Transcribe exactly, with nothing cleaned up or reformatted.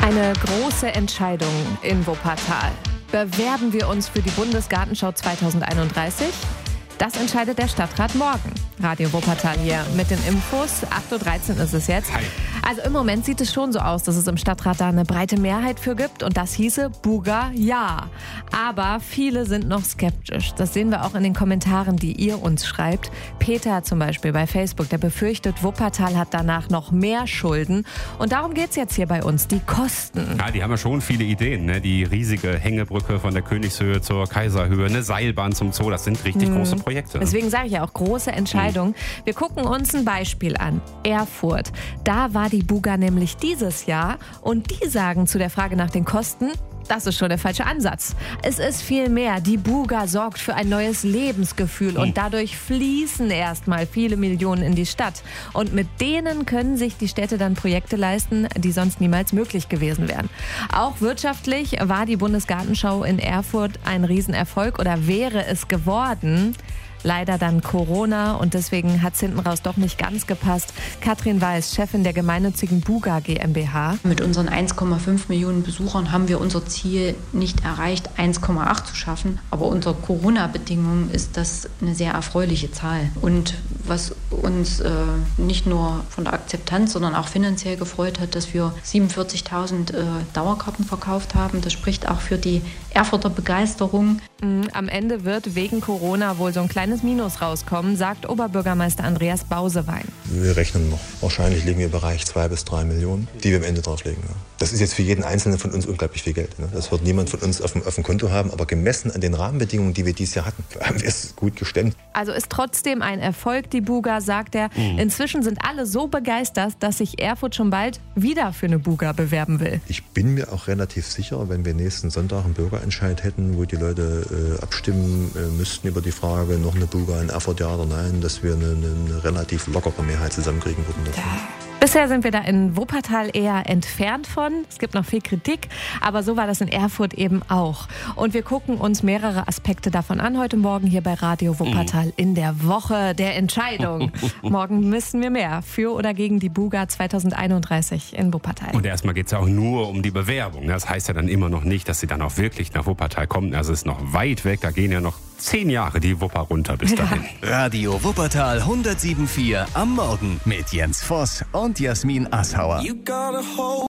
Eine große Entscheidung in Wuppertal. Bewerben wir uns für die Bundesgartenschau zweitausendeinunddreißig? Das entscheidet der Stadtrat morgen. Radio Wuppertal hier mit den Infos. acht Uhr dreizehn ist es jetzt. Hi. Also im Moment sieht es schon so aus, dass es im Stadtrat da eine breite Mehrheit für gibt. Und das hieße Buga ja. Aber viele sind noch skeptisch. Das sehen wir auch in den Kommentaren, die ihr uns schreibt. Peter zum Beispiel bei Facebook, der befürchtet, Wuppertal hat danach noch mehr Schulden. Und darum geht es jetzt hier bei uns, die Kosten. Ja, die haben ja schon viele Ideen. Ne? Die riesige Hängebrücke von der Königshöhe zur Kaiserhöhe, eine Seilbahn zum Zoo, das sind richtig Mhm. große Projekte. Ne? Deswegen sage ich ja auch, große Entscheidung. Wir gucken uns ein Beispiel an. Erfurt. Da war die Buga nämlich dieses Jahr und die sagen zu der Frage nach den Kosten, das ist schon der falsche Ansatz. Es ist viel mehr. Die Buga sorgt für ein neues Lebensgefühl hm. und dadurch fließen erstmal viele Millionen in die Stadt. Und mit denen können sich die Städte dann Projekte leisten, die sonst niemals möglich gewesen wären. Auch wirtschaftlich war die Bundesgartenschau in Erfurt ein Riesenerfolg oder wäre es geworden. Leider dann Corona und deswegen hat es hinten raus doch nicht ganz gepasst. Katrin Weiß, Chefin der gemeinnützigen Buga GmbH. Mit unseren eins Komma fünf Millionen Besuchern haben wir unser Ziel nicht erreicht, eins Komma acht zu schaffen. Aber unter Corona-Bedingungen ist das eine sehr erfreuliche Zahl. Und was uns äh, nicht nur von der Akzeptanz, sondern auch finanziell gefreut hat, dass wir siebenundvierzigtausend äh, Dauerkarten verkauft haben. Das spricht auch für die Erfurter Begeisterung. Am Ende wird wegen Corona wohl so ein kleines Minus rauskommen, sagt Oberbürgermeister Andreas Bausewein. Wir rechnen noch. Wahrscheinlich liegen wir im Bereich zwei bis drei Millionen, die wir am Ende drauflegen. Ja. Das ist jetzt für jeden Einzelnen von uns unglaublich viel Geld. Ne? Das wird niemand von uns auf dem, auf dem Konto haben, aber gemessen an den Rahmenbedingungen, die wir dieses Jahr hatten, haben wir es gut gestemmt. Also ist trotzdem ein Erfolg, die Buga, sagt er. Mhm. Inzwischen sind alle so begeistert, dass sich Erfurt schon bald wieder für eine Buga bewerben will. Ich bin mir auch relativ sicher, wenn wir nächsten Sonntag einen Bürgerentscheid hätten, wo die Leute äh, abstimmen äh, müssten über die Frage, noch eine Buga in Erfurt, ja oder nein, dass wir eine, eine relativ lockere Mehrheit zusammenkriegen würden dafür. Ja. Bisher sind wir da in Wuppertal eher entfernt von. Es gibt noch viel Kritik, aber so war das in Erfurt eben auch. Und wir gucken uns mehrere Aspekte davon an heute Morgen hier bei Radio Wuppertal in der Woche der Entscheidung. Morgen wissen wir mehr für oder gegen die Buga zweitausendeinunddreißig in Wuppertal. Und erstmal geht es ja auch nur um die Bewerbung. Das heißt ja dann immer noch nicht, dass sie dann auch wirklich nach Wuppertal kommen. Also es ist noch weit weg, da gehen ja noch zehn Jahre die Wupper runter bis dahin. Ja. Radio Wuppertal hundertsieben Komma vier am Morgen mit Jens Voss und Jasmin Asshauer.